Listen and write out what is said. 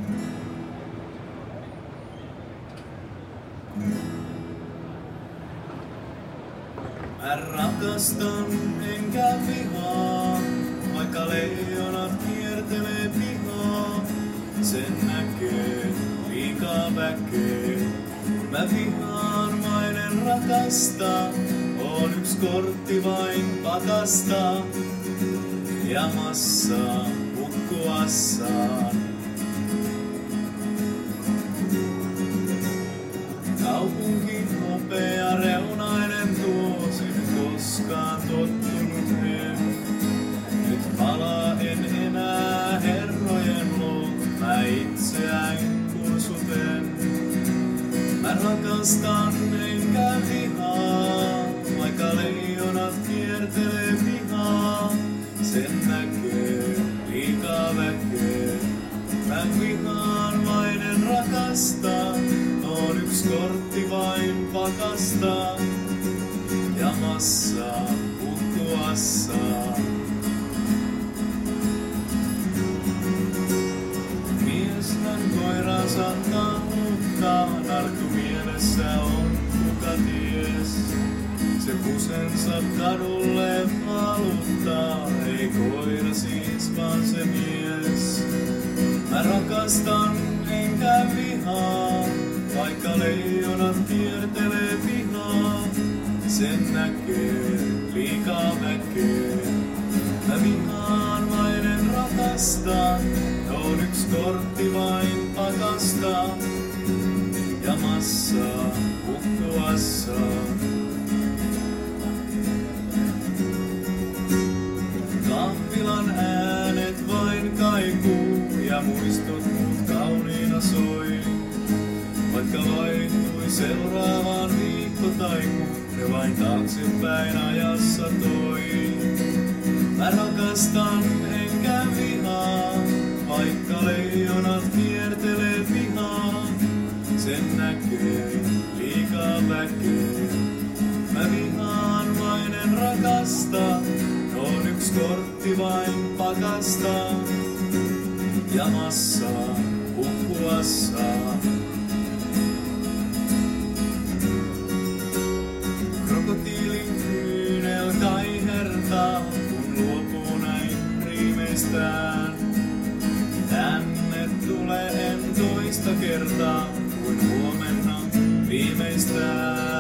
Mä rakastan enkä vihaa, vaikka leijonat kiertelee pihaa. Sen näkee liikaa väkeä. Mä vihaan vain en rakasta, on yks kortti vain pakasta. Ja massaa hukkuassaan. Kaupunki hopea reunainen tuosin koskaan tottunut en. Nyt palaa en enää herrojen luo, mä itseäin kursuten. Mä rakastan enkä vihaa, vaikka leijonat kiertelee pihaa. Sen näkee liikaa väkeä. Mä vihaan vain en rakasta, on yks kortti vain pakasta. Ja massaa hukkuassaan. Mies hän koiransa kannuttaa, narkku mielessä on kuka ties. Se pusensa kadulle valuttaa, ei koira siis vaan se mies. Mä rakastan enkä vihaa, vaikka leijonat kiertelee pihaa. Sen näkee liikaa väkeä. Mä vihaan vain en rakasta, on yks kortti vain pakasta. Ja massaa hukkuassaan. Kahvilan äänet vain kaikuu ja muistot muut kauniina soi. Vaikka vaihtui seuraavaan viikko taiku, ne vain taaksepäin ajassa toi. Mä rakastan enkä vihaa, vaikka leijonat kiertelee pihaa. Sen näkee liikaa väkeä. Mä vihaan vain en rakasta, on yks kortti vain pakasta. Ja massaa hukkuassaan. Krokotiilin kyynel kaihertaa, kun luopuu näin riimeistään. Tänne tulee en toista kertaa, kuin huomenna viimeistään.